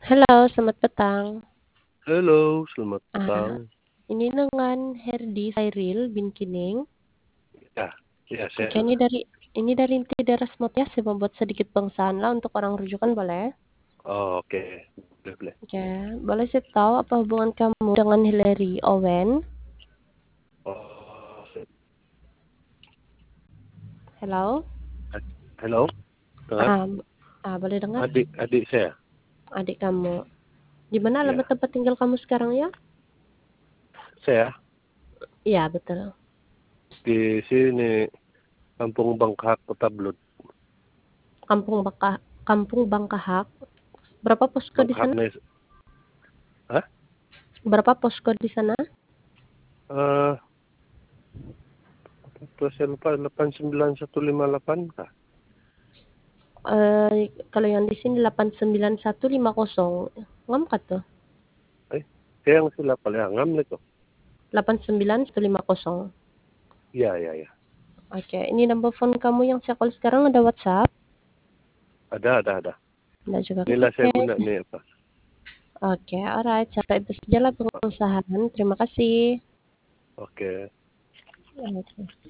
Halo, selamat petang. Halo, selamat Ah, petang. ini dengan Herdi Sairil bin Kining. Ya, ya Oke, saya. ini dari inti daras ya, saya membuat sedikit bangsaan lah untuk orang rujukan boleh? Oh, oke, boleh boleh. Oke, boleh saya tahu apa hubungan kamu dengan Hillary Owen? Oh, Hello? halo, dengar? Ah, boleh dengar? Adik saya. Adik kamu. Di mana alamat Ya, tempat tinggal kamu sekarang ya? saya Iya, betul. di sini Kampung Bangka, Kota Blut. Kampung Kampung Bangkahak. Berapa posko di sana? Bangkahnya, hah? Berapa posko di sana? Eh, terus saya lupa 89158 kah? Kalau yang di sini 89150. Ngam tuh? Eh, saya yang sila pala ngam nito. 89150. Ya, ya, ya. Oke, ini number phone kamu yang saya call sekarang ada WhatsApp? Ada. Ada juga. Inilah saya Oke. guna nih apa? Oke, alright. Sampai itu sajalah pengusahaan. Terima kasih. Oke. Oke.